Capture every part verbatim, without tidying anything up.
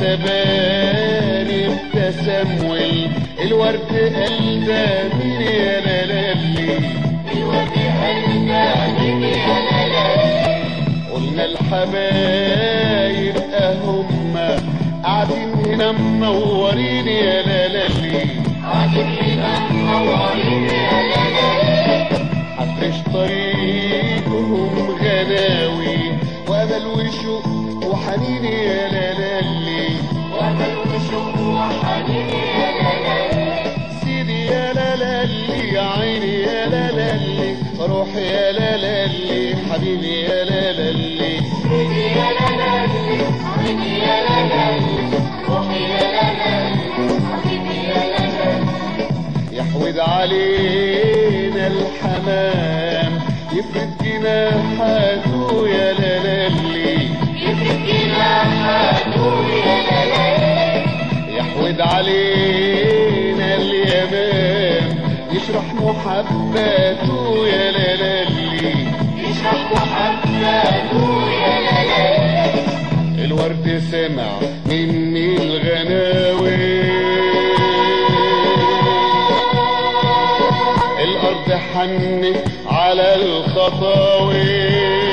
سبان ابتسم والورد قال ده مين يا لالي، الورد قال ده مين يا لالي. قلنا الحبايب اهم قاعدين هنا منورين يا لالي، قاعدين هنا منورين يا لالي. حفش طريقهم غناوي وامل وشوق وحنين يا لالي، وامل وشوق وحنين يا لالي. سيدي يا لالي يا عيني يا لالي، روحي يا لالي حبيبي يا لالي، سيدي يا لالي عيني يا لالي، روحي يا لالي حبيبي يا لالي. يحود علينا الحمام يفرد جناحاته يا لالي، يفرد جناحاته يا لالي. يحود علينا اليمام يشرح محباته يا لالي، يشرح محباته يا لالي. الورد سمع مني الغناوي، الأرض حنت على الخطاوي،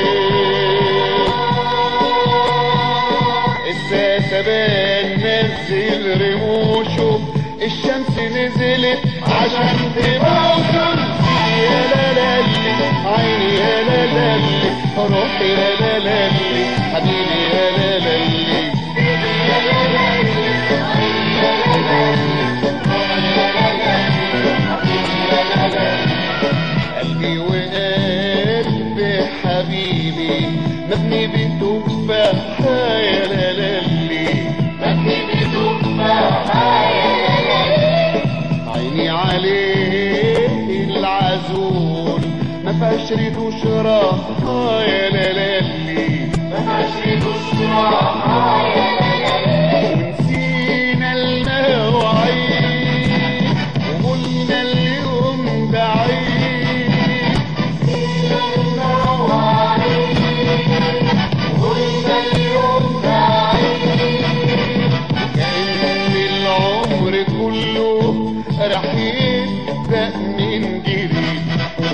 الساسبان نزل رموشه، الشمس نزلت عشان تبوسه. يا لالي عيني يا لالي، روحي يا لالي حبيبي يا لالي، يا لالي عيني يا لالي، روحي يا لالي حبيبي يا لالي. قلبي وقلب حبيبي مبني بتفاحة يا لالي، مبني بتفاحة يا لالي. عيني عليه العزول ما فيهاش ريد وشراحة يا لالي، ما فيهاش ريد وشراحة يا لالي. ونسينا المواعيد وقلنا اليوم بعيد، نسينا المواعيد وقلنا اليوم بعيد. كأن العمر كله راح يبدأ من جديد.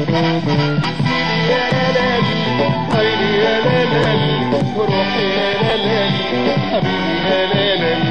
يا لالي عيني يا لالي، روحي يا لالي حبيبي يا لالي.